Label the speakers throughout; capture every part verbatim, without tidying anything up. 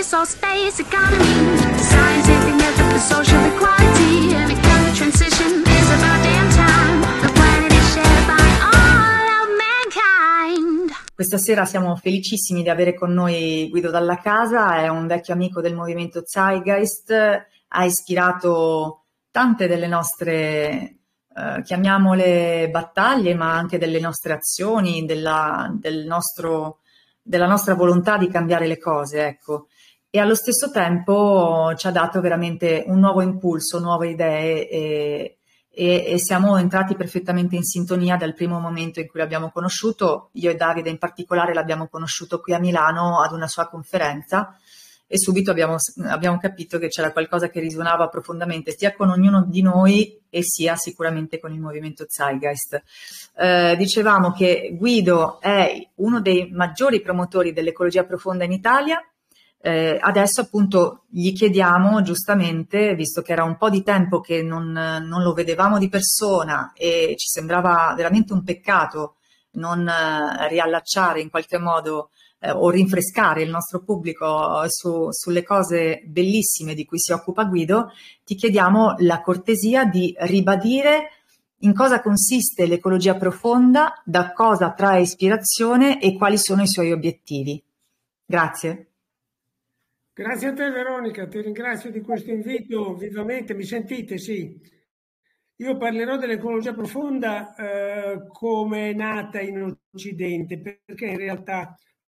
Speaker 1: resource based economy, scientific method for social equality, and a climate transition is about damn time. The planet is shared by all of mankind.
Speaker 2: Questa sera siamo felicissimi di avere con noi Guido Dalla Casa, è un vecchio amico del movimento Zeitgeist, ha ispirato tante delle nostre, eh, chiamiamole battaglie, ma anche delle nostre azioni, della, del nostro, della nostra volontà di cambiare le cose, ecco. E allo stesso tempo ci ha dato veramente un nuovo impulso, nuove idee e, e, e siamo entrati perfettamente in sintonia dal primo momento in cui l'abbiamo conosciuto. Io e Davide in particolare l'abbiamo conosciuto qui a Milano ad una sua conferenza e subito abbiamo, abbiamo capito che c'era qualcosa che risuonava profondamente sia con ognuno di noi e sia sicuramente con il movimento Zeitgeist. Eh, dicevamo che Guido è uno dei maggiori promotori dell'ecologia profonda in Italia. Eh, adesso appunto gli chiediamo giustamente, visto che era un po' di tempo che non, non lo vedevamo di persona e ci sembrava veramente un peccato non eh, riallacciare in qualche modo eh, o rinfrescare il nostro pubblico su, sulle cose bellissime di cui si occupa Guido, ti chiediamo la cortesia di ribadire in cosa consiste l'ecologia profonda, da cosa trae ispirazione e quali sono i suoi obiettivi. Grazie.
Speaker 3: Grazie a te Veronica, ti ringrazio di questo invito vivamente, mi sentite? Sì. Io parlerò dell'ecologia profonda eh, come è nata in Occidente, perché in realtà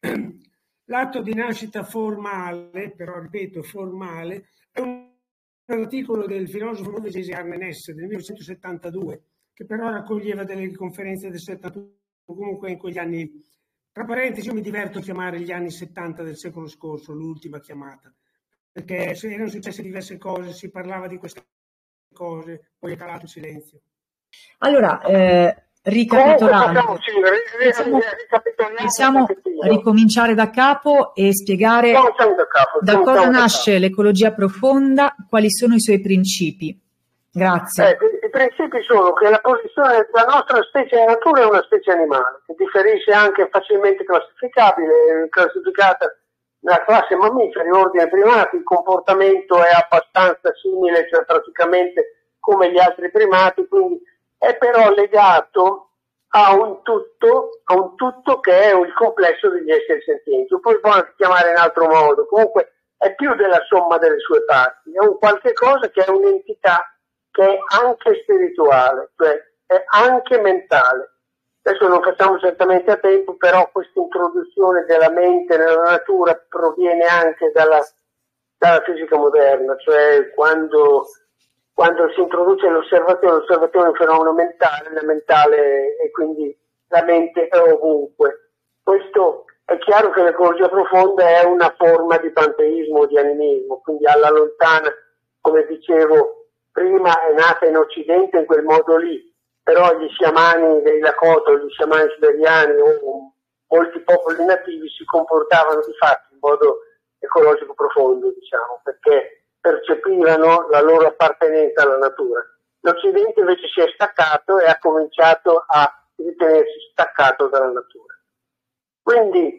Speaker 3: l'atto di nascita formale, però ripeto formale, è un articolo del filosofo norvegese Arne Næss del millenovecentosettantadue, che però raccoglieva delle conferenze del settantadue, comunque in quegli anni. Tra parentesi, io mi diverto a chiamare gli anni settanta del secolo scorso, l'ultima chiamata, perché erano successe diverse cose, si parlava di queste cose, poi è calato il silenzio.
Speaker 2: Allora, eh, ricapitolando, possiamo, possiamo ricominciare da capo e spiegare
Speaker 4: da, capo,
Speaker 2: da cosa nasce l'ecologia profonda, quali sono i suoi principi. Grazie.
Speaker 4: Eh, I principi sono che la posizione della nostra specie in natura è una specie animale, che differisce anche facilmente classificabile, classificata nella classe mammiferi, ordine primati, il comportamento è abbastanza simile, cioè praticamente come gli altri primati, quindi è però legato a un tutto, a un tutto che è il complesso degli esseri senzienti. Poi può anche chiamare in altro modo, comunque è più della somma delle sue parti, è un qualche cosa che è un'entità che è anche spirituale, cioè è anche mentale. Adesso non facciamo certamente a tempo, però questa introduzione della mente nella natura proviene anche dalla, dalla fisica moderna, cioè quando, quando si introduce l'osservazione, l'osservazione è un fenomeno mentale, la mentale e quindi la mente è ovunque. Questo è chiaro che l'ecologia profonda è una forma di panteismo, di animismo, quindi alla lontana, come dicevo, prima è nata in Occidente in quel modo lì, però gli sciamani dei Lakota, gli sciamani siberiani o molti popoli nativi si comportavano di fatto in modo ecologico profondo, diciamo, perché percepivano la loro appartenenza alla natura. L'Occidente invece si è staccato e ha cominciato a ritenersi staccato dalla natura. Quindi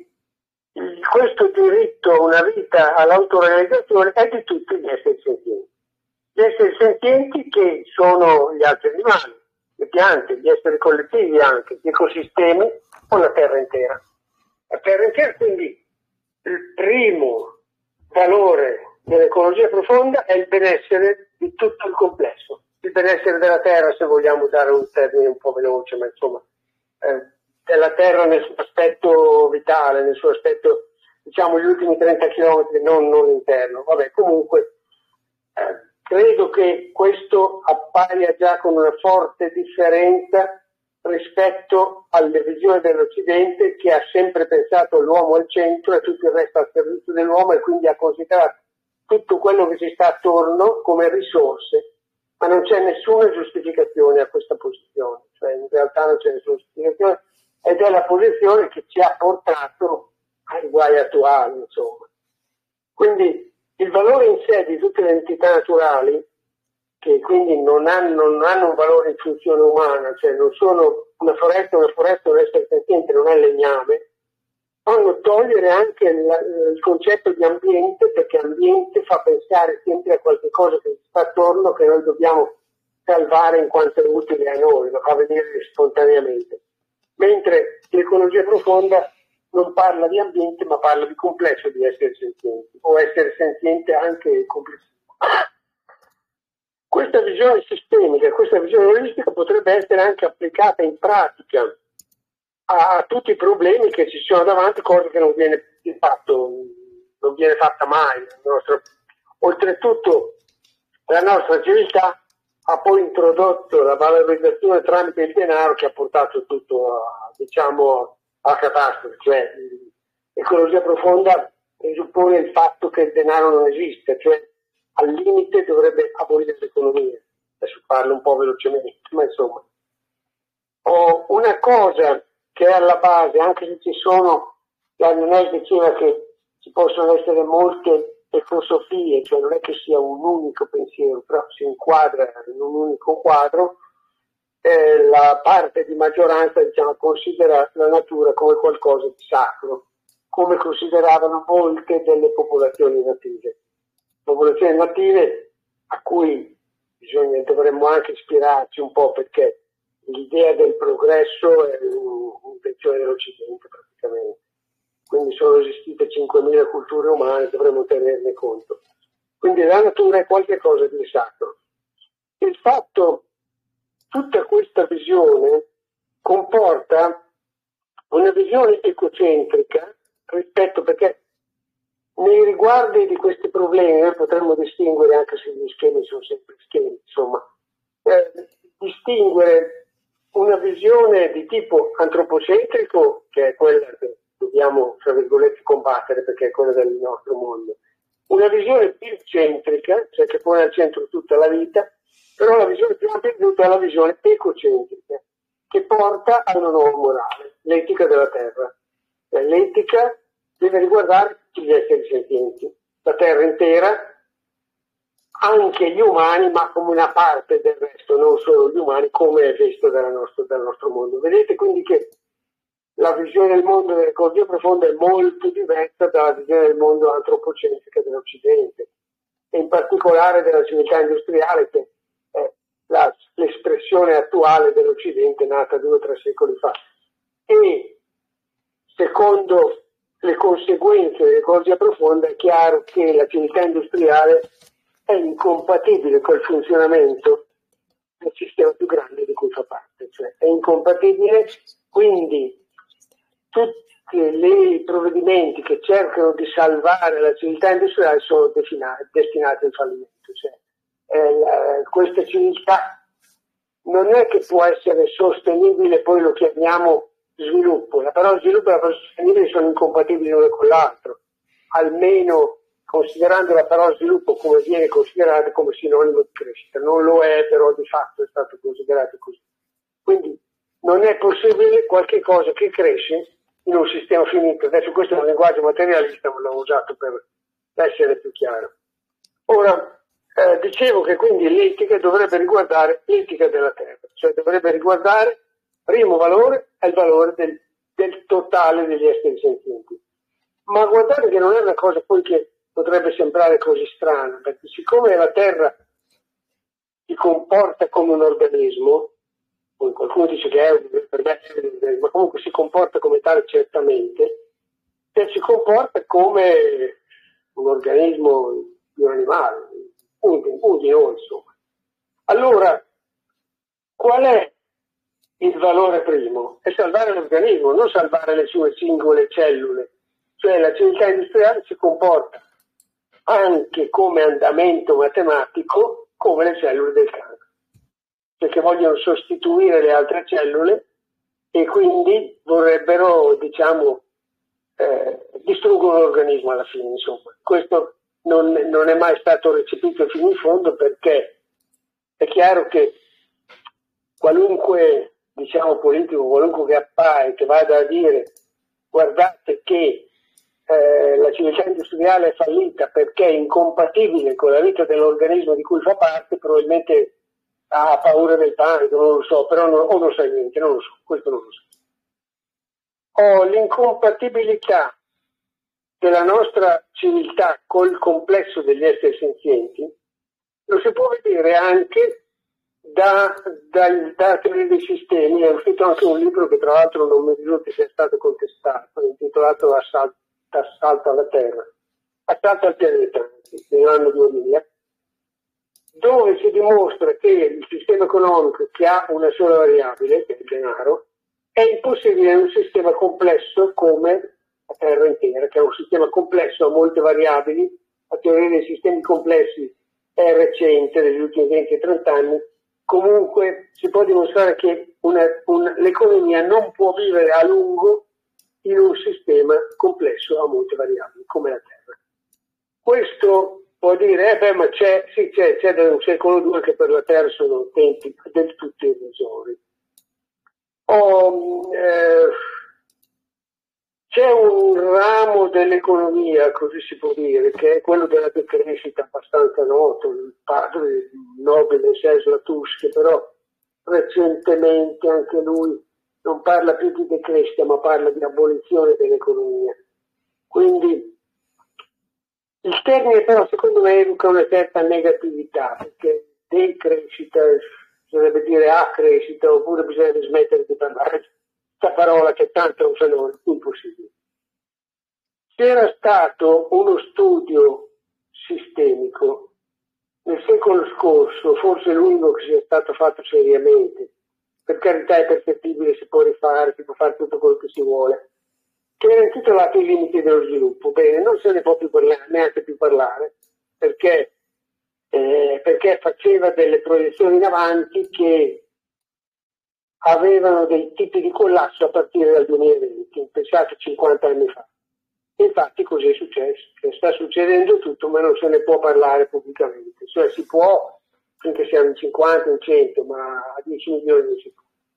Speaker 4: questo diritto a una vita all'autorealizzazione è di tutti gli esseri senzienti. Gli esseri senzienti che sono gli altri animali, le piante, gli esseri collettivi anche, gli ecosistemi o la terra intera. La terra intera, quindi il primo valore dell'ecologia profonda è il benessere di tutto il complesso. Il benessere della terra, se vogliamo dare un termine un po' veloce, ma insomma, eh, della terra nel suo aspetto vitale, nel suo aspetto, diciamo, gli ultimi trenta chilometri, non, non interno. Vabbè, comunque, eh, credo che questo appaia già con una forte differenza rispetto alle visioni dell'Occidente, che ha sempre pensato l'uomo al centro e tutto il resto al servizio dell'uomo e quindi ha considerato tutto quello che ci sta attorno come risorse, ma non c'è nessuna giustificazione a questa posizione, cioè in realtà non c'è nessuna giustificazione ed è la posizione che ci ha portato ai guai attuali, insomma. Quindi il valore in sé di tutte le entità naturali, che quindi non hanno, non hanno un valore in funzione umana, cioè non sono una foresta, una foresta, un essere senziente, non è legname, fanno togliere anche il, il concetto di ambiente, perché ambiente fa pensare sempre a qualche cosa che sta attorno, che noi dobbiamo salvare in quanto è utile a noi, lo fa venire spontaneamente. Mentre l'ecologia profonda non parla di ambiente, ma parla di complesso di essere senzienti, o essere senziente anche complessivo. Questa visione sistemica, questa visione olistica potrebbe essere anche applicata in pratica a, a tutti i problemi che ci sono davanti, cosa che non viene fatto, non viene fatta mai. Nostra... Oltretutto la nostra civiltà ha poi introdotto la valorizzazione tramite il denaro, che ha portato tutto a, diciamo, a catastrofe. Cioè, l'ecologia profonda presuppone il fatto che il denaro non esiste, cioè al limite dovrebbe abolire l'economia. Adesso parlo un po' velocemente, ma insomma. Ho una cosa che è alla base, anche se ci sono, Daniel diceva che ci possono essere molte filosofie, cioè non è che sia un unico pensiero, però si inquadra in un unico quadro, eh, la parte di maggioranza, diciamo, considera la natura come qualcosa di sacro, come consideravano molte delle popolazioni native. Popolazioni native a cui bisogna, dovremmo anche ispirarci un po', perché l'idea del progresso è un'invenzione dell'Occidente praticamente. Quindi sono esistite cinquemila culture umane, dovremmo tenerne conto. Quindi la natura è qualcosa di sacro. Il fatto, tutta questa visione comporta una visione ecocentrica rispetto, perché nei riguardi di questi problemi noi potremmo distinguere, anche se gli schemi sono sempre schemi, insomma, eh, distinguere una visione di tipo antropocentrico, che è quella che dobbiamo, tra virgolette, combattere, perché è quella del nostro mondo. Una visione più centrica, cioè che pone al centro tutta la vita, però la visione più ampia di tutta è la visione ecocentrica, che porta a una nuova morale, l'etica della terra. Cioè, l'etica deve riguardare tutti gli esseri senzienti, la terra intera, anche gli umani, ma come una parte del resto, non solo gli umani, come è visto dal nostro, dal nostro mondo. Vedete quindi che la visione del mondo dell'ecologia profonda è molto diversa dalla visione del mondo antropocentrica dell'Occidente, e in particolare della civiltà industriale, che è la, l'espressione attuale dell'Occidente nata due o tre secoli fa. E secondo le conseguenze dell'ecologia profonda è chiaro che la civiltà industriale è incompatibile col funzionamento del sistema più grande di cui fa parte, cioè è incompatibile, quindi tutti i provvedimenti che cercano di salvare la civiltà industriale sono destinati al fallimento. Cioè, eh, questa civiltà non è che può essere sostenibile, poi lo chiamiamo sviluppo. La parola sviluppo e la parola sostenibile sono incompatibili l'uno con l'altro, almeno considerando la parola sviluppo come viene considerata come sinonimo di crescita. Non lo è, però di fatto è stato considerato così. Quindi non è possibile qualche cosa che cresce in un sistema finito. Adesso questo è un linguaggio materialista, ma l'ho usato per essere più chiaro. Ora, eh, dicevo che quindi l'etica dovrebbe riguardare l'etica della terra, cioè dovrebbe riguardare, primo valore, è il valore del, del totale degli esseri senzienti. Ma guardate che non è una cosa poi che potrebbe sembrare così strana, perché siccome la terra si comporta come un organismo, qualcuno dice che è un, ma comunque si comporta come tale certamente, e si comporta come un organismo di un animale, un, un di noi, insomma. Allora, qual è il valore primo? È salvare l'organismo, non salvare le sue singole cellule. Cioè la civiltà industriale si comporta anche come andamento matematico come le cellule del cancro, perché vogliono sostituire le altre cellule e quindi vorrebbero, diciamo, eh, distruggono l'organismo alla fine, insomma. Questo non, non è mai stato recepito fino in fondo, perché è chiaro che qualunque, diciamo, politico, qualunque che appare, che vada a dire guardate che eh, la civiltà industriale è fallita perché è incompatibile con la vita dell'organismo di cui fa parte, probabilmente ha paura del panico, non lo so, però non, o non sa niente, non lo so, questo non lo so. ho l'incompatibilità della nostra civiltà col complesso degli esseri senzienti, lo si può vedere anche da, da, da teoria dei sistemi. È uscito anche un libro che tra l'altro non mi risulta sia stato contestato, intitolato Assalto, Assalto alla Terra, Assalto al pianeta, nell'anno duemila, dove si dimostra che il sistema economico, che ha una sola variabile, che è il denaro, è impossibile in un sistema complesso come la Terra intera, che è un sistema complesso, ha molte variabili. La teoria dei sistemi complessi è recente, degli ultimi venti trenta anni. Comunque si può dimostrare che una, una, l'economia non può vivere a lungo in un sistema complesso a molte variabili, come la Terra. Questo può dire, eh beh, ma c'è, sì, c'è, c'è da un secolo due che per la Terra sono tempi del tutto irrisori. Oh, eh, c'è un ramo dell'economia, così si può dire, che è quello della decrescita, abbastanza noto, il padre il nobile César Latouche, che però recentemente anche lui non parla più di decrescita, ma parla di abolizione dell'economia. Quindi il termine però secondo me educa una certa negatività, perché decrescita bisognerebbe dire accrescita, oppure bisogna smettere di parlare questa parola che tanto è un fenomeno impossibile. C'era stato uno studio sistemico nel secolo scorso, forse l'unico che sia stato fatto seriamente, per carità è perfettibile, si può rifare, si può fare tutto quello che si vuole, che era intitolato I limiti dello sviluppo. Bene, non se ne può più parlare, neanche più parlare, perché, eh, perché faceva delle proiezioni in avanti che avevano dei tipi di collasso a partire dal duemilaventi, pensate cinquanta anni fa. Infatti così è successo, cioè, sta succedendo tutto ma non se ne può parlare pubblicamente, cioè si può finché siamo in cinquanta, in cento, ma a dieci milioni non si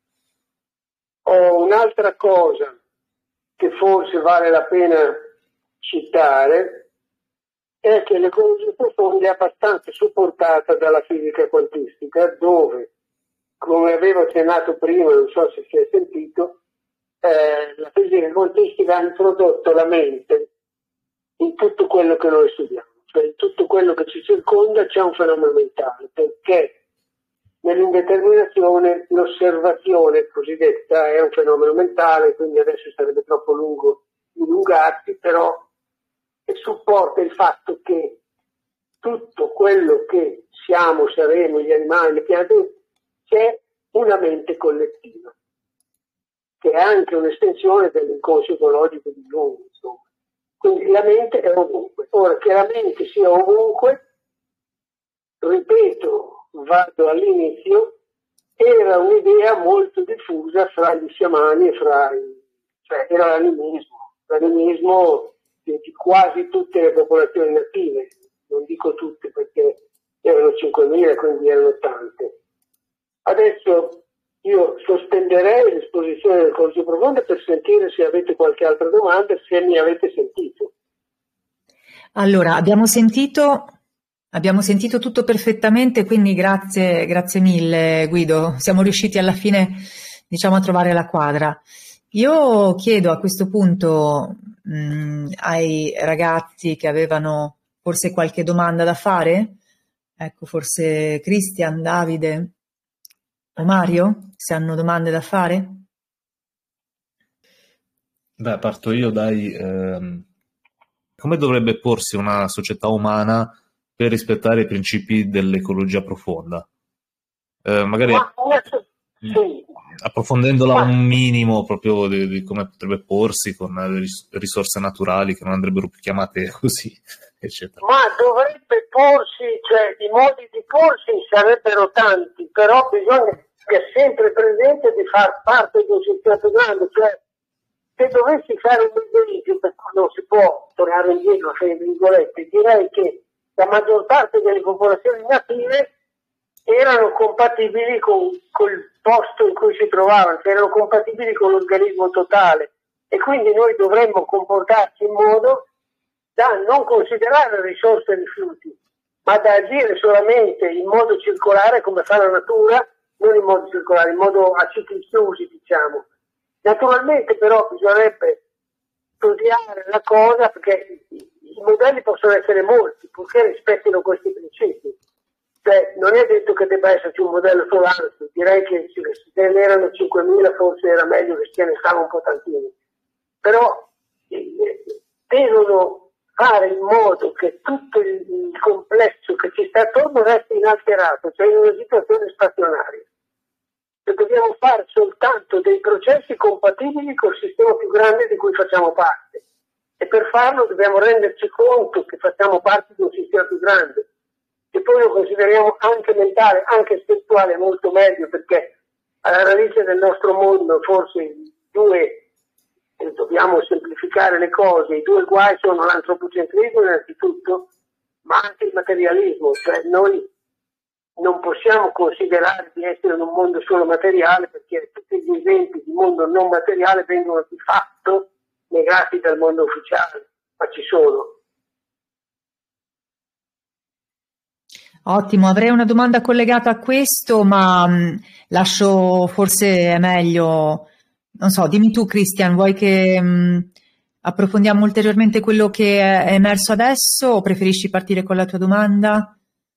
Speaker 4: può. Ho un'altra cosa che forse vale la pena citare, è che l'ecologia profonda è abbastanza supportata dalla fisica quantistica, dove, come avevo accennato prima, non so se si è sentito, eh, la fisica quantistica ha introdotto la mente in tutto quello che noi studiamo, cioè in tutto quello che ci circonda c'è un fenomeno mentale, perché nell'indeterminazione l'osservazione cosiddetta è un fenomeno mentale, quindi adesso sarebbe troppo lungo dilungarsi, però supporta il fatto che tutto quello che siamo, saremo, gli animali, le piante, c'è una mente collettiva, che è anche un'estensione dell'inconscio ecologico di noi, insomma. Quindi la mente è ovunque. Ora, che la mente sia ovunque, ripeto, vado all'inizio, era un'idea molto diffusa fra gli sciamani e fra i... cioè era l'animismo, l'animismo di, di quasi tutte le popolazioni native, non dico tutte perché erano cinquemila, quindi erano tante. Adesso io sospenderei l'esposizione del corso profondo per sentire se avete qualche altra domanda, se mi avete sentito.
Speaker 2: Allora, abbiamo sentito, abbiamo sentito tutto perfettamente, quindi grazie, grazie mille Guido, siamo riusciti alla fine, diciamo, a trovare la quadra. Io chiedo a questo punto mh, ai ragazzi che avevano forse qualche domanda da fare, ecco, forse Cristian, Davide o Mario, se hanno domande da fare?
Speaker 5: Beh, parto io, dai. Ehm, come dovrebbe porsi una società umana per rispettare i principi dell'ecologia profonda? Eh, magari
Speaker 4: Ma, sì.
Speaker 5: approfondendola
Speaker 4: Ma,
Speaker 5: un minimo proprio di, di come potrebbe porsi con le ris- risorse naturali che non andrebbero più chiamate così, eccetera.
Speaker 4: ma dovrebbe porsi, cioè i modi di porsi sarebbero tanti, però bisogna che è sempre presente di far parte di un sistema più grande, cioè se dovessi fare un esempio, perché non si può tornare indietro, fra virgolette, direi che la maggior parte delle popolazioni native erano compatibili con col posto in cui si trovavano, cioè erano compatibili con l'organismo totale, e quindi noi dovremmo comportarci in modo da non considerare risorse e rifiuti, ma da agire solamente in modo circolare come fa la natura, non in modo circolare, in modo a cicli chiusi, diciamo. Naturalmente però bisognerebbe studiare la cosa, perché i, i modelli possono essere molti, purché rispettino questi principi. Cioè, non è detto che debba esserci un modello solo, anzi, direi che se ne erano cinquemila forse era meglio che ce ne stavano un po' tantini. Però eh, devono fare in modo che tutto il, il complesso che ci sta attorno resti inalterato, cioè in una situazione stazionaria. E dobbiamo fare soltanto dei processi compatibili col sistema più grande di cui facciamo parte. E per farlo dobbiamo renderci conto che facciamo parte di un sistema più grande. E poi lo consideriamo anche mentale, anche spirituale, molto meglio, perché alla radice del nostro mondo forse i due, eh, dobbiamo semplificare le cose, i due guai sono l'antropocentrismo innanzitutto, ma anche il materialismo, cioè noi non possiamo considerare di essere in un mondo solo materiale, perché tutti gli esempi di mondo non materiale vengono di fatto negati dal mondo ufficiale, ma ci sono.
Speaker 2: Ottimo, avrei una domanda collegata a questo, ma mh, lascio, forse è meglio, non so, dimmi tu Christian, vuoi che mh, approfondiamo ulteriormente quello che è emerso adesso o preferisci partire con la tua domanda?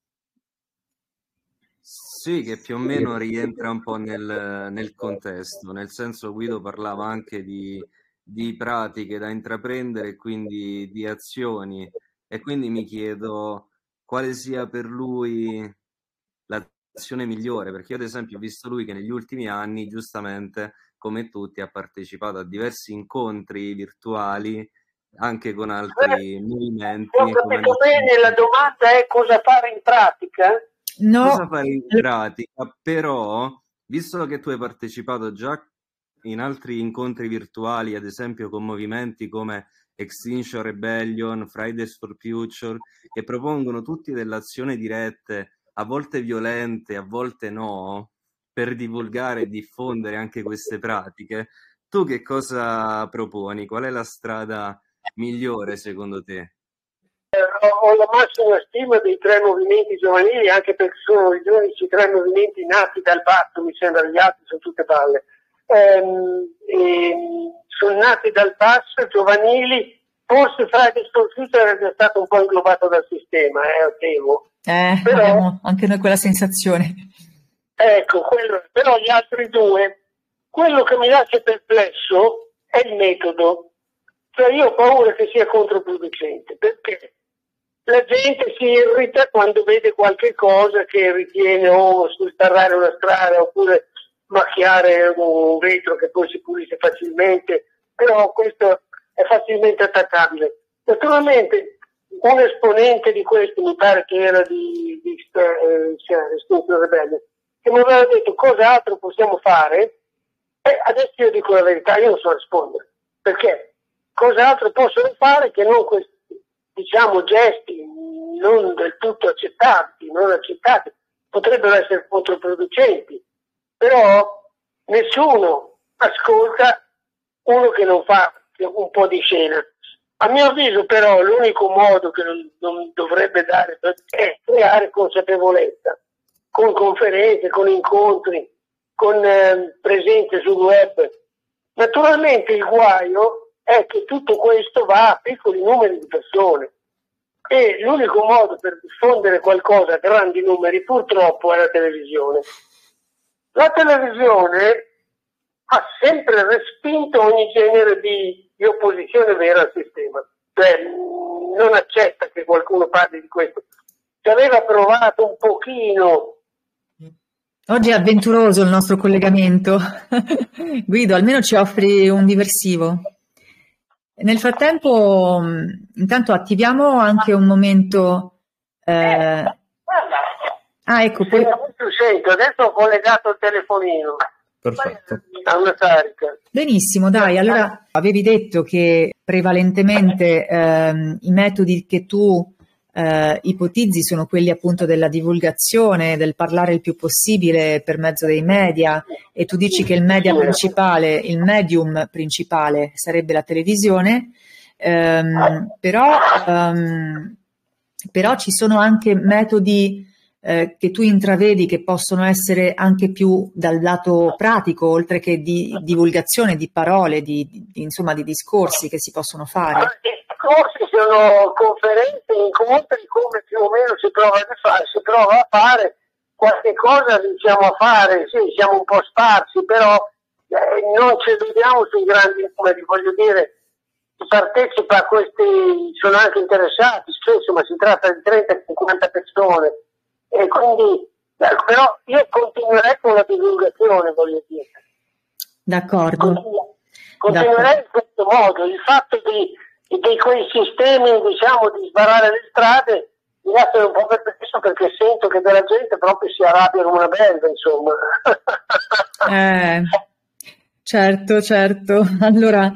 Speaker 6: Sì, che più o meno rientra un po' nel, nel contesto, nel senso Guido parlava anche di, di pratiche da intraprendere e quindi di azioni, e quindi mi chiedo quale sia per lui l'azione migliore, perché io ad esempio ho visto lui che negli ultimi anni, giustamente, come tutti, ha partecipato a diversi incontri virtuali, anche con altri
Speaker 4: Eh,
Speaker 6: movimenti.
Speaker 4: Ho
Speaker 6: come
Speaker 4: capito bene, la domanda è cosa fare in pratica?
Speaker 2: No,
Speaker 6: Cosa fare in pratica, però, visto che tu hai partecipato già in altri incontri virtuali, ad esempio con movimenti come Extinction Rebellion, Fridays for Future, che propongono tutti delle azioni dirette, a volte violente, a volte no, per divulgare e diffondere anche queste pratiche, tu che cosa proponi? Qual è la strada migliore secondo te?
Speaker 4: Ho, ho la massima stima dei tre movimenti giovanili, anche perché sono gli unici tre movimenti nati dal basso, mi sembra, gli altri sono tutte palle. Ehm, e sono nati dal basso, giovanili, forse Fridays for Future è già stato un po' inglobato dal sistema, eh, temo.
Speaker 2: eh,
Speaker 4: Però,
Speaker 2: abbiamo anche noi quella sensazione.
Speaker 4: ecco, quello, però gli altri due, quello che mi lascia perplesso è il metodo. Cioè io ho paura che sia controproducente, perché la gente si irrita quando vede qualche cosa che ritiene o starrare una strada oppure macchiare un vetro che poi si pulisce facilmente, però questo è facilmente attaccabile. Naturalmente un esponente di questo, mi pare che era di, di eh, Extinction Rebellion, che mi aveva detto cosa altro possiamo fare, e adesso io dico la verità, io non so rispondere, perché cosa altro possono fare che non questi, diciamo, gesti non del tutto accettabili, non accettati, potrebbero essere controproducenti, però nessuno ascolta uno che non fa un po' di scena. A mio avviso però l'unico modo che non, non dovrebbe dare è creare consapevolezza, con conferenze, con incontri, con eh, presenze sul web. Naturalmente il guaio è che tutto questo va a piccoli numeri di persone e l'unico modo per diffondere qualcosa a grandi numeri purtroppo è la televisione. La televisione ha sempre respinto ogni genere di, di opposizione vera al sistema, cioè non accetta che qualcuno parli di questo. Ci aveva provato un pochino.
Speaker 2: Oggi è avventuroso il nostro collegamento. Guido, almeno ci offri un diversivo. Nel frattempo, mh, intanto attiviamo anche un momento. Eh...
Speaker 4: Eh,
Speaker 2: Ah, ecco, poi.
Speaker 4: Sento, adesso ho collegato il telefonino.
Speaker 5: Perfetto.
Speaker 4: A una carica.
Speaker 2: Benissimo, dai, allora avevi detto che prevalentemente ehm, i metodi che tu eh, ipotizzi sono quelli appunto della divulgazione, del parlare il più possibile per mezzo dei media, e tu dici che il media principale, il medium principale sarebbe la televisione, ehm, però, ehm, però ci sono anche metodi eh, che tu intravedi che possono essere anche più dal lato pratico, oltre che di divulgazione di parole, di, di, insomma di discorsi che si possono fare?
Speaker 4: Corsi sono conferenze, incontri, come più o meno si prova a fare, si prova a fare, qualche cosa riusciamo a fare, sì, siamo un po' sparsi, però eh, non ci illudiamo sui grandi numeri, voglio dire, chi partecipa a questi sono anche interessati, spesso, ma si tratta di trenta cinquanta persone, e quindi, eh, però io continuerei con la divulgazione, voglio dire.
Speaker 2: D'accordo.
Speaker 4: Continu- continuerei in questo modo, il fatto di di quei sistemi, diciamo, di sbarrare le strade mi lasciano un po' perplesso, perché sento che della gente proprio si arrabbia come una belva, insomma.
Speaker 2: Eh, certo, certo. Allora,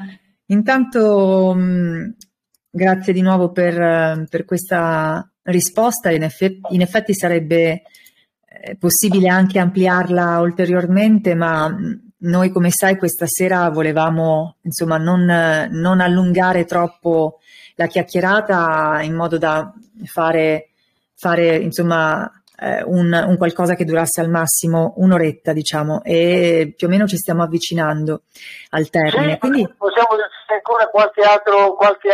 Speaker 2: intanto mh, grazie di nuovo per, per questa risposta. In effetti, in effetti sarebbe eh, possibile anche ampliarla ulteriormente, ma mh, noi, come sai, questa sera volevamo, insomma, non, non allungare troppo la chiacchierata, in modo da fare, fare insomma, eh, un, un qualcosa che durasse al massimo un'oretta, diciamo, e più o meno ci stiamo avvicinando al termine.
Speaker 4: Sì,
Speaker 2: quindi
Speaker 4: possiamo dire ancora qualche altro, qualche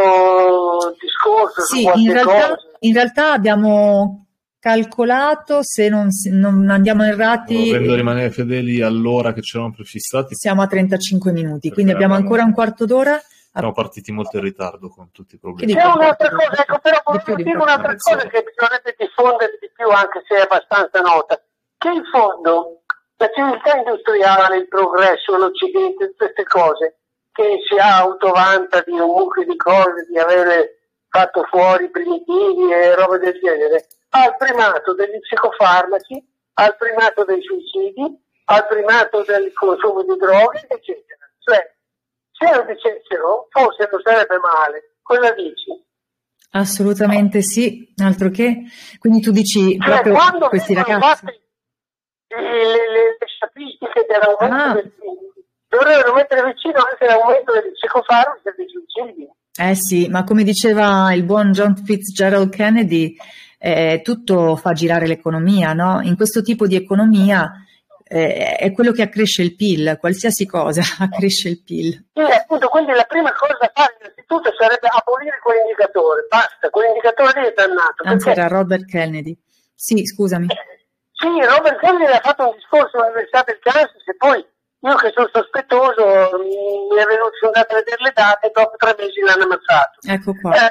Speaker 4: altro discorso
Speaker 2: sì,
Speaker 4: su qualche
Speaker 2: in realtà,
Speaker 4: cosa.
Speaker 2: in realtà abbiamo calcolato, se non, non andiamo errati,
Speaker 5: Volendo rimanere fedeli all'ora che ci eravamo prefissati,
Speaker 2: siamo a trentacinque minuti,
Speaker 5: Perché
Speaker 2: quindi abbiamo
Speaker 5: abbiamo-
Speaker 2: ancora un quarto d'ora.
Speaker 5: siamo partiti molto in ritardo con tutti i problemi.
Speaker 2: Che
Speaker 4: C'è
Speaker 2: dico?
Speaker 4: un'altra cosa, ecco, però
Speaker 2: Di più
Speaker 4: volevo
Speaker 2: di
Speaker 4: dire
Speaker 2: un
Speaker 4: un'altra
Speaker 5: quarto d'ora.
Speaker 4: cosa che bisognerebbe diffondere di più, anche se è abbastanza nota, che in fondo la civiltà industriale, il progresso, l'Occidente, tutte queste cose, che si autovanta di un mucchio di cose, di avere fatto fuori primitivi e robe del genere, ha il primato degli psicofarmaci, ha il primato dei suicidi, ha il primato del consumo di droghe, eccetera. Cioè, se lo dicessero, forse non sarebbe male. Cosa dici?
Speaker 2: Assolutamente sì, altro che. Quindi tu dici
Speaker 4: Cioè,
Speaker 2: proprio
Speaker 4: quando
Speaker 2: questi
Speaker 4: vengono
Speaker 2: ragazzi.
Speaker 4: fatte le, le, le statistiche dell'aumento
Speaker 2: Ah.
Speaker 4: del P I L, dovrebbero mettere vicino anche l'aumento degli psicofarmaci e dei suicidi.
Speaker 2: Eh sì, ma come diceva il buon John Fitzgerald Kennedy, eh, tutto fa girare l'economia, no? In questo tipo di economia eh, è quello che accresce il P I L, qualsiasi cosa accresce il P I L.
Speaker 4: Sì, appunto, quindi la prima cosa da fare innanzitutto sarebbe abolire quell'indicatore, basta, quell'indicatore lì è dannato.
Speaker 2: Anzi,
Speaker 4: perché-
Speaker 2: era Robert Kennedy. Sì, scusami.
Speaker 4: Sì, Robert Kennedy ha fatto un discorso all'Università del Kansas e poi io, che sono sospettoso, mi è venuto, sono andato a vedere le date e dopo tre mesi l'hanno ammazzato.
Speaker 2: Ecco qua.
Speaker 4: Eh,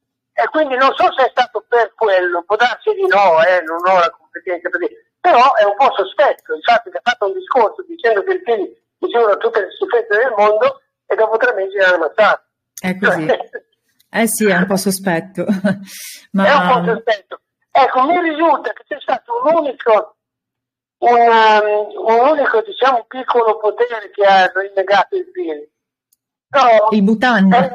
Speaker 4: e quindi non so se è stato per quello, può darsi di no, eh, non ho la competenza per dire, però è un po' sospetto, infatti ha fatto un discorso dicendo che il P I L misura tutte le schifezze del mondo e dopo tre mesi l'hanno ammazzato.
Speaker 2: È così. Eh sì, è un po' sospetto. Ma
Speaker 4: È un po' sospetto. Ecco, mi risulta che c'è stato un unico, un, um, un unico, diciamo, piccolo potere che ha rinnegato il P I L. Però
Speaker 2: il Bhutan.
Speaker 4: è,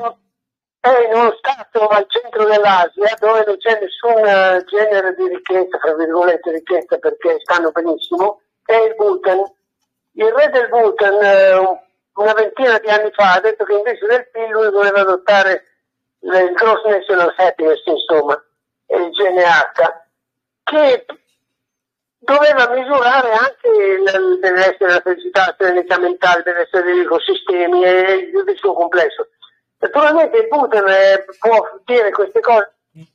Speaker 4: è in uno stato al centro dell'Asia dove non c'è nessun eh, genere di ricchezza, tra virgolette ricchezza, perché stanno benissimo, è il Bhutan. Il re del Bhutan, eh, una ventina di anni fa, ha detto che invece del P I L lui voleva adottare il Gross National Happiness, insomma, il G N H, che doveva misurare anche il, deve essere la felicità, la serenità mentale, deve essere gli ecosistemi e il, il suo complesso. Naturalmente il Bhutan eh, può dire queste cose.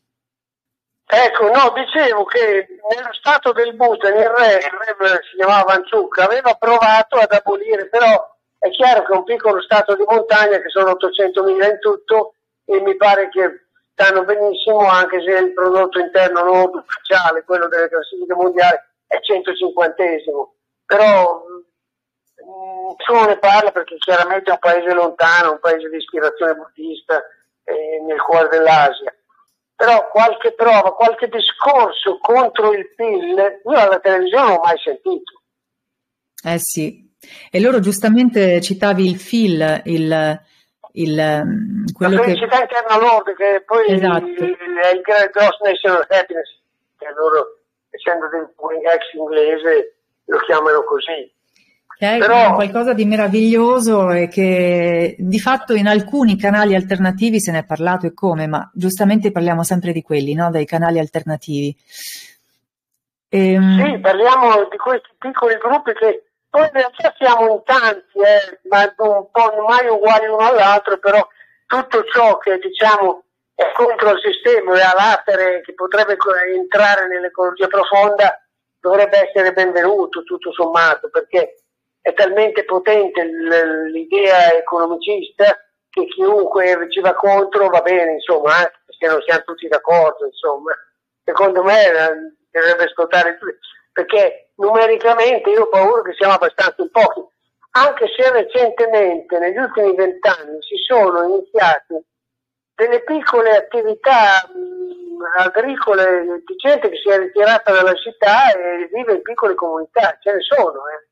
Speaker 4: Ecco, no, dicevo che nello stato del Bhutan il re, il re si chiamava Vanchuk, aveva provato ad abolire, però è chiaro che è un piccolo stato di montagna, che sono ottocentomila in tutto, e mi pare che stanno benissimo, anche se il prodotto interno lordo ufficiale, quello delle classifiche mondiali, è centocinquantesimo. Però mh, nessuno ne parla perché chiaramente è un paese lontano, un paese di ispirazione buddista, eh, nel cuore dell'Asia. Però qualche prova, qualche discorso contro il P I L, io alla televisione non ho mai sentito.
Speaker 2: Eh sì, e loro giustamente citavi il F I L, il, il, quello
Speaker 4: la
Speaker 2: che...
Speaker 4: felicità interna lorda, che poi
Speaker 2: Esatto.
Speaker 4: è il Gross National Happiness, che loro, essendo del ex inglese, lo chiamano così.
Speaker 2: Che è
Speaker 4: Però-
Speaker 2: qualcosa di meraviglioso e che di fatto in alcuni canali alternativi se ne è parlato, e come, ma giustamente parliamo sempre di quelli, no? Dai canali alternativi. Ehm,
Speaker 4: Sì, parliamo di questi piccoli gruppi che poi in realtà siamo in tanti, eh, ma un po' mai uguali uno all'altro, però tutto ciò che diciamo è contro il sistema e all'atere che potrebbe co- entrare nell'ecologia profonda dovrebbe essere benvenuto tutto sommato, perché è talmente potente l- l'idea economicista che chiunque ci va contro va bene, insomma, eh, se non siamo tutti d'accordo, insomma. Secondo me eh, dovrebbe ascoltare tutti, perché numericamente io ho paura che siamo abbastanza in pochi, anche se recentemente, negli ultimi vent'anni, si sono iniziate delle piccole attività mh, agricole di gente che si è ritirata dalla città e vive in piccole comunità, ce ne sono, eh.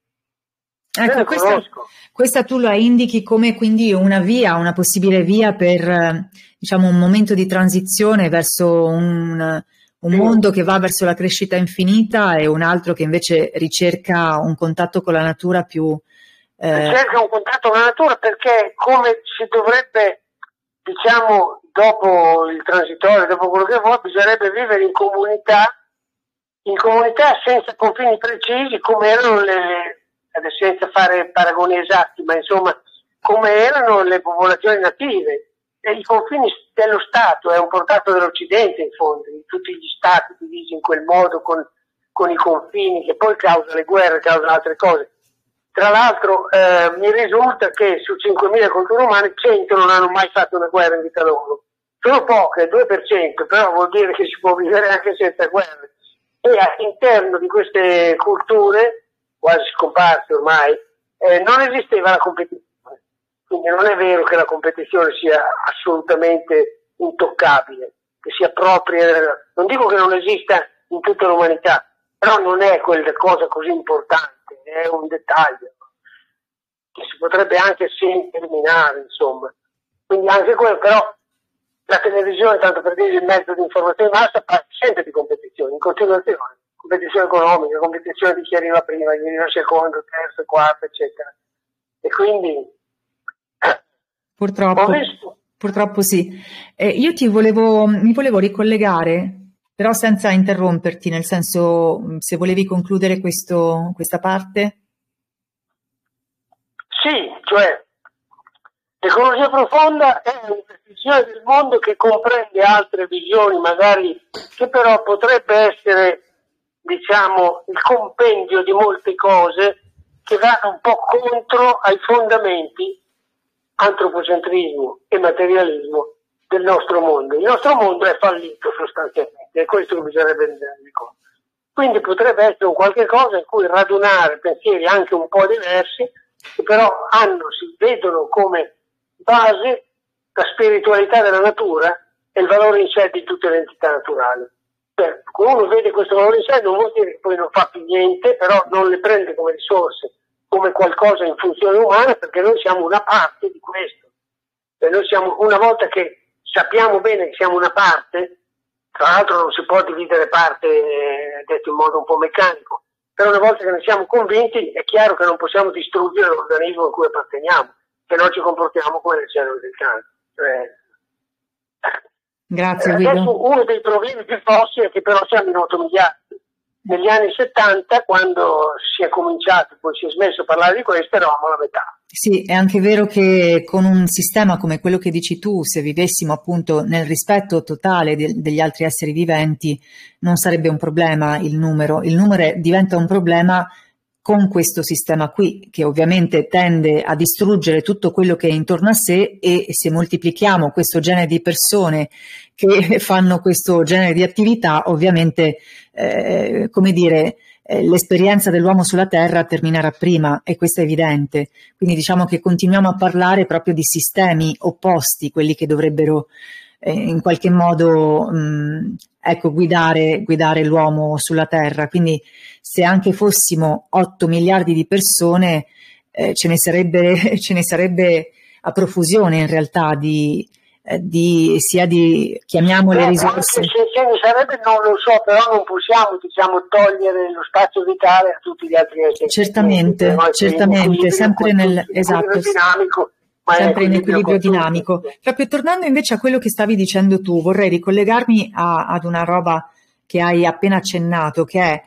Speaker 4: Ce
Speaker 2: Ecco,
Speaker 4: ne
Speaker 2: questa,
Speaker 4: conosco.
Speaker 2: questa tu la indichi come quindi una via, una possibile via per, eh, diciamo, un momento di transizione verso un, un
Speaker 4: Sì.
Speaker 2: mondo che va verso la crescita infinita e un altro che invece ricerca un contatto con la natura più... eh,
Speaker 4: Cerca un contatto con la natura, perché come si dovrebbe, diciamo, dopo il transitorio, dopo quello che vuoi, bisognerebbe vivere in comunità, in comunità senza confini precisi, come erano le, senza fare paragoni esatti, ma insomma, come erano le popolazioni native. E i confini dello Stato è un portato dell'Occidente, in fondo, di tutti gli Stati divisi in quel modo, con, con i confini, che poi causano le guerre, causano altre cose. Tra l'altro eh, mi risulta che su cinquemila culture umane cento non hanno mai fatto una guerra in vita loro. Sono poche, due per cento, però vuol dire che si può vivere anche senza guerre. E all'interno di queste culture, quasi scomparse ormai, eh, non esisteva la competizione. Quindi non è vero che la competizione sia assolutamente intoccabile, che sia propria, non dico che non esista in tutta l'umanità, però non è quella cosa così importante, è un dettaglio che si potrebbe anche sempre eliminare, insomma. Quindi anche quello, però la televisione, tanto per dire, il mezzo di informazione di massa, parla sempre di competizione, in continuazione, competizione economica, competizione di chi arriva prima, chi arriva secondo, terzo, quarto, eccetera. E quindi
Speaker 2: Purtroppo,
Speaker 4: ho visto.
Speaker 2: purtroppo sì. Eh, io ti volevo, mi volevo ricollegare, però senza interromperti, nel senso, mh, se volevi concludere questo, questa parte.
Speaker 4: Sì, cioè l'ecologia profonda è una visione del mondo che comprende altre visioni, magari, che però potrebbe essere, diciamo, il compendio di molte cose che vanno un po' contro ai fondamenti antropocentrismo e materialismo del nostro mondo. Il nostro mondo è fallito sostanzialmente, e questo che bisognerebbe rendersi conto. Quindi potrebbe essere un qualche cosa in cui radunare pensieri anche un po' diversi, che però hanno, si vedono come base la spiritualità della natura e il valore in sé di tutte le entità naturali. Cioè, uno vede questo valore in sé non vuol dire che poi non fa più niente, però non le prende come risorse, come qualcosa in funzione umana, perché noi siamo una parte di questo. E noi siamo, una volta che sappiamo bene che siamo una parte, tra l'altro non si può dividere parte, eh, detto in modo un po' meccanico, però una volta che ne siamo convinti è chiaro che non possiamo distruggere l'organismo a cui apparteniamo, se no ci comportiamo come nel cielo del cane. Cioè,
Speaker 2: Grazie,
Speaker 4: adesso
Speaker 2: Guido.
Speaker 4: uno dei problemi più grossi è che però siamo in otto miliardi. Negli anni settanta, quando si è cominciato, poi si è smesso di parlare di questo, eravamo alla metà.
Speaker 2: Sì, è anche vero che con un sistema come quello che dici tu, se vivessimo appunto nel rispetto totale de- degli altri esseri viventi, non sarebbe un problema il numero. Il numero è- diventa un problema con questo sistema qui, che ovviamente tende a distruggere tutto quello che è intorno a sé, e se moltiplichiamo questo genere di persone che fanno questo genere di attività, ovviamente, eh, come dire, eh, l'esperienza dell'uomo sulla Terra terminerà prima, e questo è evidente. Quindi diciamo che continuiamo a parlare proprio di sistemi opposti, quelli che dovrebbero eh, in qualche modo mh, ecco, guidare, guidare l'uomo sulla Terra. Quindi se anche fossimo otto miliardi di persone, eh, ce ne sarebbe, ce ne sarebbe a profusione in realtà di, eh, di sia di, chiamiamole,
Speaker 4: Beh,
Speaker 2: risorse.
Speaker 4: anche se ce ne sarebbe, non lo so, però non possiamo, diciamo, togliere lo spazio vitale a tutti gli altri esseri.
Speaker 2: Certamente,
Speaker 4: Quindi, noi
Speaker 2: certamente,
Speaker 4: equilibrio,
Speaker 2: sempre nel,
Speaker 4: equilibrio
Speaker 2: esatto,
Speaker 4: dinamico, ma è
Speaker 2: sempre in
Speaker 4: equilibrio
Speaker 2: equilibrio
Speaker 4: con tutti.
Speaker 2: dinamico. Proprio tornando invece a quello che stavi dicendo tu, vorrei ricollegarmi a- ad una roba che hai appena accennato, che è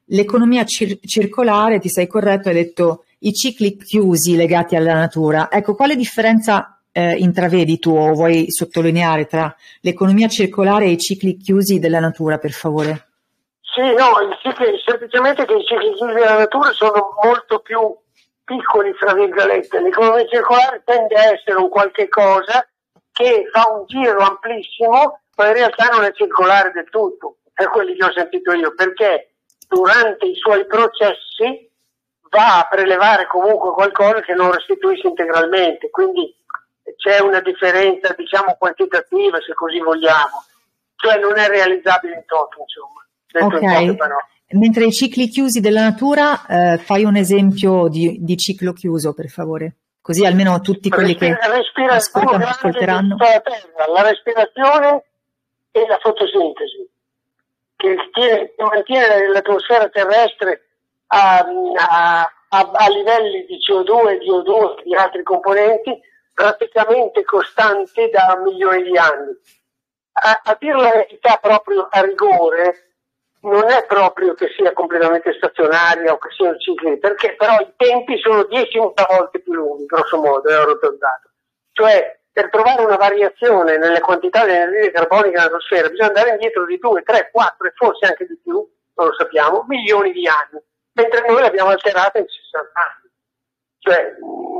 Speaker 2: l'economia cir- circolare, ti sei corretto, hai detto i cicli chiusi legati alla natura. Ecco, quale differenza eh, intravedi tu o vuoi sottolineare tra l'economia circolare e i cicli chiusi della natura, per favore?
Speaker 4: Sì, no, i cicli, semplicemente che i cicli chiusi della natura sono molto più piccoli, fra virgolette. L'economia circolare tende a essere un qualche cosa che fa un giro amplissimo, ma in realtà non è circolare del tutto, per quelli che ho sentito io, perché durante i suoi processi va a prelevare comunque qualcosa che non restituisce integralmente, quindi c'è una differenza, diciamo, quantitativa, se così vogliamo, cioè non è realizzabile in toto, insomma, detto in poche parole.
Speaker 2: Mentre i cicli chiusi della natura, eh, fai un esempio di, di ciclo chiuso, per favore, così almeno tutti quelli
Speaker 4: Respira,
Speaker 2: che
Speaker 4: respira,
Speaker 2: ascoltano ascolteranno.
Speaker 4: La, terra, la respirazione e la fotosintesi, che, tiene, che mantiene l'atmosfera terrestre a, a, a, a livelli di C O due, di O due e di altri componenti praticamente costanti da milioni di anni. A, a dire la verità, proprio a rigore, non è proprio che sia completamente stazionaria o che siano cicli, perché però i tempi sono dieci volte più lunghi, grosso modo, è arrotondato. Cioè, per trovare una variazione nelle quantità di anidride carbonica nell'atmosfera bisogna andare indietro di due, tre, quattro e forse anche di più, non lo sappiamo, milioni di anni, mentre noi l'abbiamo alterata in sessanta anni. Cioè,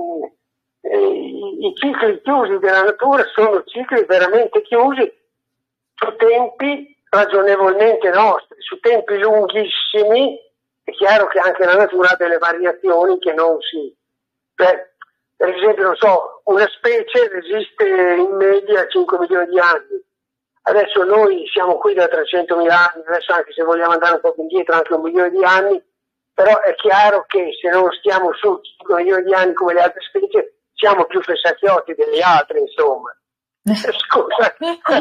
Speaker 4: mh, i, i cicli chiusi della natura sono cicli veramente chiusi su tempi ragionevolmente nostri, su tempi lunghissimi. È chiaro che anche la natura ha delle variazioni che non si... Cioè, per esempio, non so, una specie resiste in media cinque milioni di anni. Adesso noi siamo qui da trecentomila anni, adesso anche se vogliamo andare un po' indietro anche un milione di anni, però è chiaro che se non stiamo su cinque milioni di anni come le altre specie, siamo più fessacchiotti delle altre, insomma. Scusa.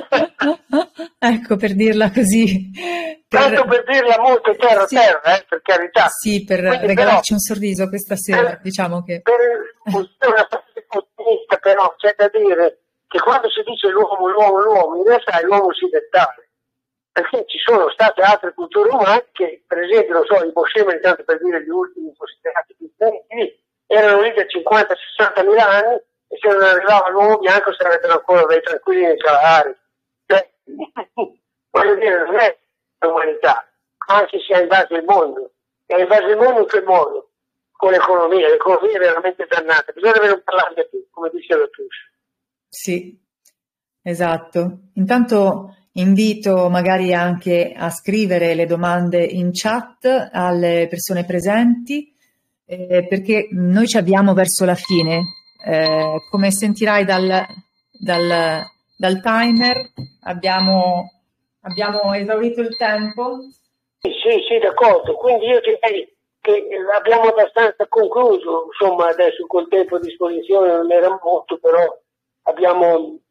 Speaker 2: Ecco, per dirla così. Per...
Speaker 4: Tanto per dirla molto terra
Speaker 2: sì.
Speaker 4: terra, eh, per carità.
Speaker 2: Sì, per
Speaker 4: Quindi,
Speaker 2: regalarci
Speaker 4: però,
Speaker 2: un sorriso questa sera,
Speaker 4: per,
Speaker 2: diciamo che...
Speaker 4: Per una parte ottimista, però, c'è da dire che quando si dice l'uomo, l'uomo, l'uomo, in realtà è l'uomo occidentale. Perché ci sono state altre culture umane che, per esempio, non so, i Boscemani, tanto per dire gli ultimi considerati più primitivi, erano lì da cinquanta sessanta mila anni, e se non arrivava l'uomo bianco sarebbero ancora dei tranquilli nei Kalahari. Cioè, voglio dire, non è l'umanità, anche se ha invaso il mondo. E ha invaso il mondo in che modo? Con l'economia. L'economia è veramente dannata. Bisogna non parlarne più, come dice la Tuscia.
Speaker 2: Sì, esatto. Intanto invito magari anche a scrivere le domande in chat alle persone presenti, eh, perché noi ci abbiamo verso la fine. Eh, come sentirai dal, dal, dal timer, abbiamo, abbiamo esaurito il tempo.
Speaker 4: Sì, sì, sì, d'accordo. Quindi io direi che abbiamo abbastanza concluso, insomma, adesso col tempo a disposizione non era molto, però abbiamo...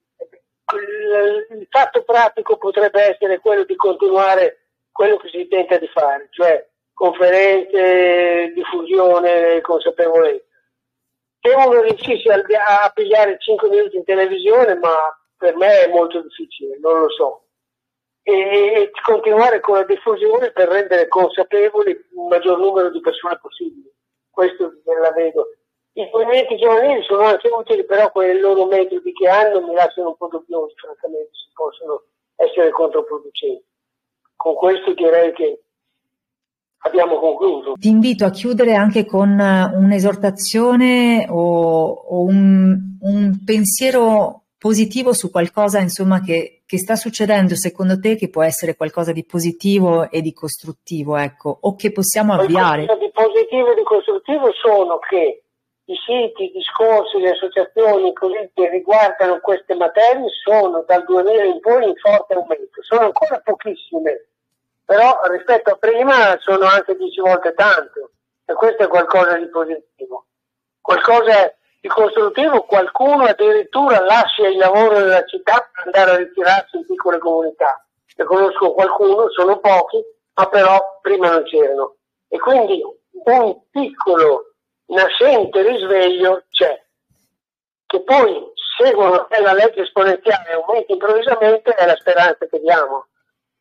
Speaker 4: Il fatto pratico potrebbe essere quello di continuare quello che si tenta di fare, cioè conferenze, diffusione, consapevolezza. Se uno riuscisse a, a pigliare cinque minuti in televisione, ma per me è molto difficile, non lo so. E, e continuare con la diffusione per rendere consapevoli il maggior numero di persone possibile. Questo la vedo. I movimenti giovanili sono anche utili, però quei loro metodi che hanno mi lasciano un po' dubbiosi, francamente, si possono essere controproducenti. Con questo direi che abbiamo concluso.
Speaker 2: Ti invito a chiudere anche con un'esortazione o, o un, un pensiero positivo su qualcosa, insomma, che, che sta succedendo secondo te, che può essere qualcosa di positivo e di costruttivo, ecco, o che possiamo avviare.
Speaker 4: Qualcosa di positivo e di costruttivo sono che i siti, i discorsi, le associazioni così che riguardano queste materie sono dal duemila in poi in forte aumento. Sono ancora pochissime, però rispetto a prima sono anche dieci volte tanto, e questo è qualcosa di positivo. Qualcosa di costruttivo, qualcuno addirittura lascia il lavoro nella città per andare a ritirarsi in piccole comunità. Ne conosco qualcuno, sono pochi, ma però prima non c'erano. E quindi un piccolo nascente risveglio c'è, che poi seguono la legge esponenziale e aumenta improvvisamente, è la speranza che diamo.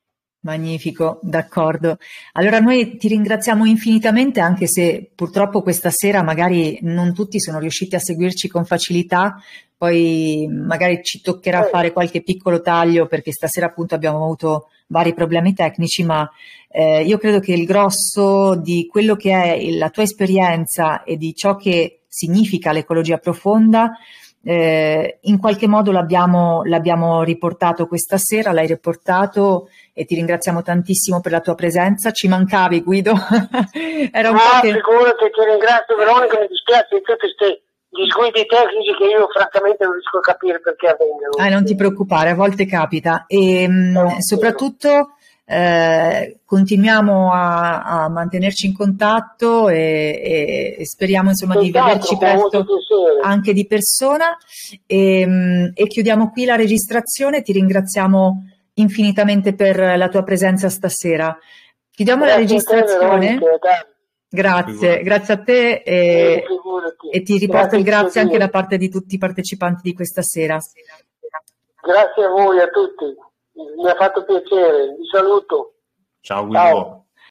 Speaker 2: Magnifico, d'accordo. Allora noi ti ringraziamo infinitamente, anche se purtroppo questa sera magari non tutti sono riusciti a seguirci con facilità, poi magari ci toccherà fare qualche piccolo taglio perché stasera appunto abbiamo avuto vari problemi tecnici, ma eh, io credo che il grosso di quello che è la tua esperienza e di ciò che significa l'ecologia profonda Eh, in qualche modo l'abbiamo, l'abbiamo riportato questa sera, l'hai riportato e ti ringraziamo tantissimo per la tua presenza. Ci mancavi, Guido. Era un
Speaker 4: ah,
Speaker 2: po' che...
Speaker 4: figurati, ti ringrazio Veronica, mi dispiace di tutti questi disguidi tecnici che io francamente non riesco a capire perché avvengono.
Speaker 2: Ah, non ti preoccupare, a volte capita. E mh, soprattutto eh, continuiamo a, a mantenerci in contatto e, e, e speriamo insomma di vederci presto anche di persona e, mh, e chiudiamo qui la registrazione. Ti ringraziamo infinitamente per la tua presenza stasera. Chiudiamo grazie la registrazione.
Speaker 4: Te,
Speaker 2: grazie, grazie a te e, e ti riporto il grazie anche da parte di tutti i partecipanti di questa sera.
Speaker 4: Grazie a voi, a tutti. Mi ha fatto piacere, vi saluto.
Speaker 5: Ciao Guido. Ciao.